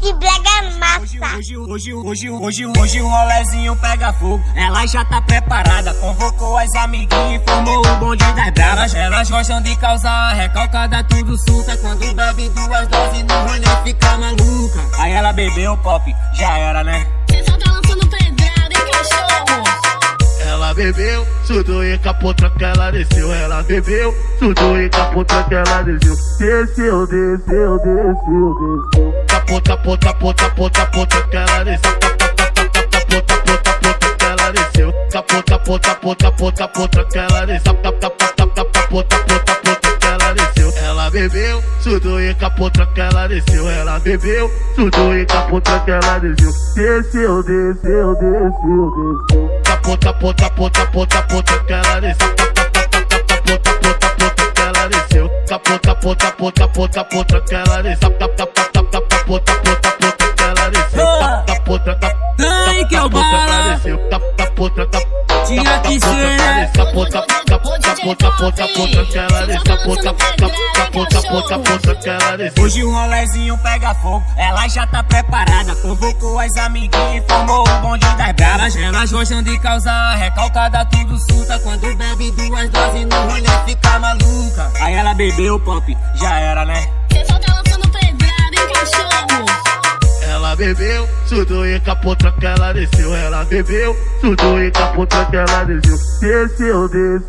Esse brega é massa. Hoje o rolezinho pega fogo. Ela já tá preparada, convocou as amiguinhas e formou o bonde das bravas. Elas gostam de causar recalcada, tudo surta. Quando bebe 2 doses no rolê fica maluca. Aí ela bebeu pop, já era, né? Cê só tá lançando pedrada, hein, cachorro? Ela bebeu, sudou e capotou que ela desceu. Ela bebeu, sudou e capotou que ela desceu. Desceu. Capota que ela desceu. Capota que ela desceu. Capota que ela desceu. Capota que ela desceu. Ela bebeu, sudou e capotou que ela desceu. Ela bebeu, sudou e capotou que ela desceu. Desceu. Capota que ela desceu. Capota que ela desceu. Capota que ela desceu. Capota que ela desceu. Ai, que é o bala. Tinha que ser. Capota que ela desceu. Capota que ela desceu. Hoje o rolezinho pega fogo. Ela já tá preparada, convocou as amiguinhas e formou o bonde das bravas. Elas gostam de causar recalcada, tudo surta. Quando bebe 2 doses no rolê fica maluca. Aí ela bebeu pop, já era, né? Cê só tá lançando pedrada, hein, cachorro? Ela bebeu, sudou e capotou que ela desceu. Ela bebeu, sudou e capotou que ela desceu. Desceu.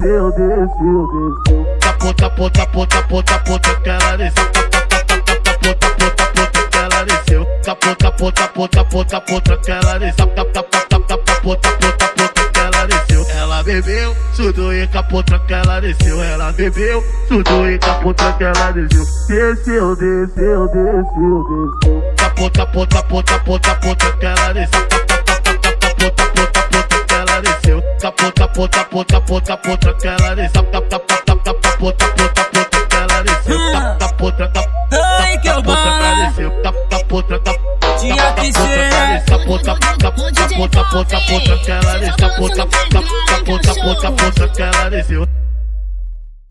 Capota que ela desceu. Capota que ela desceu. Capota que ela desceu. Capota que ela desceu. Ela bebeu, sudou e capotou que ela desceu. Ela bebeu, sudou e capotou que ela desceu. Desceu. Capota que ela desceu. Capota que ela desceu. Capota que ela desceu. Capota que ela desceu. Ai, que é o bala. Tinha que ser. Capota que ela desceu. Capota que ela desceu.